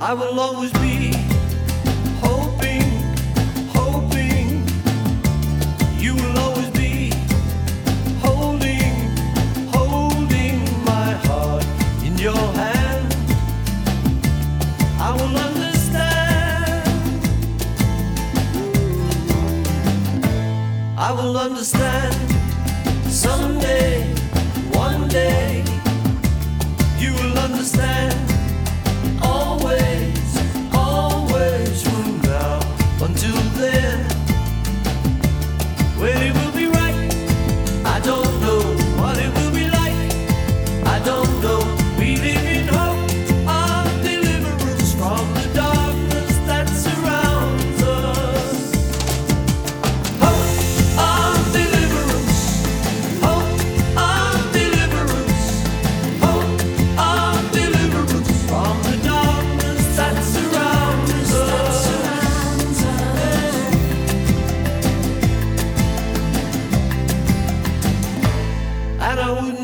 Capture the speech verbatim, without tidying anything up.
I will always be hoping, hoping. You will always be holding, holding my heart in your hand. I will understand. I will understand someday, one day. You will understand. Always, always from now until then. When it will be right, I don't know. What it will be like, I don't know. We live in hope of deliverance from the darkness that surrounds us. Hope of deliverance, hope of deliverance, hope of deliverance from the darkness that surrounds us. And I wouldn't